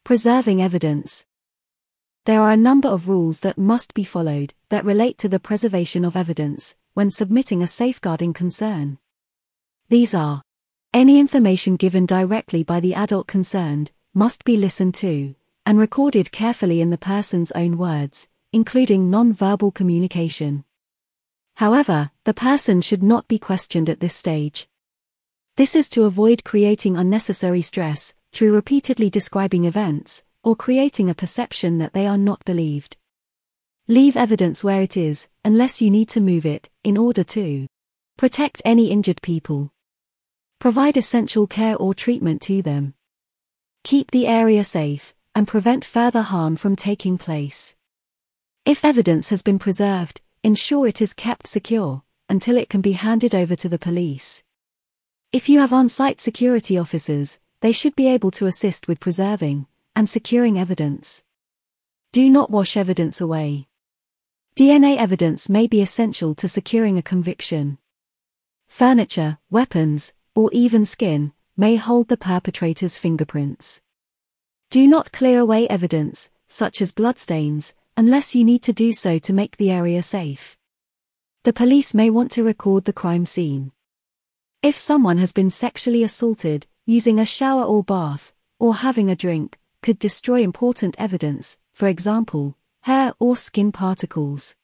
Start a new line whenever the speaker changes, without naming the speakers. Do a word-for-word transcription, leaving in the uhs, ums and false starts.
Preserving evidence. There are a number of rules that must be followed that relate to the preservation of evidence when submitting a safeguarding concern. These are: any information given directly by the adult concerned must be listened to and recorded carefully in the person's own words, including non-verbal communication. However, the person should not be questioned at this stage. This is to avoid creating unnecessary stress through repeatedly describing events or creating a perception that they are not believed. Leave evidence where it is, unless you need to move it, in order to protect any injured people. Provide essential care or treatment to them. Keep the area safe, and prevent further harm from taking place. If evidence has been preserved, ensure it is kept secure, until it can be handed over to the police. If you have on-site security officers, they should be able to assist with preserving and securing evidence. Do not wash evidence away. D N A evidence may be essential to securing a conviction. Furniture, weapons, or even skin may hold the perpetrator's fingerprints. Do not clear away evidence, such as bloodstains, unless you need to do so to make the area safe. The police may want to record the crime scene. If someone has been sexually assaulted, using a shower or bath, or having a drink, could destroy important evidence, for example, hair or skin particles.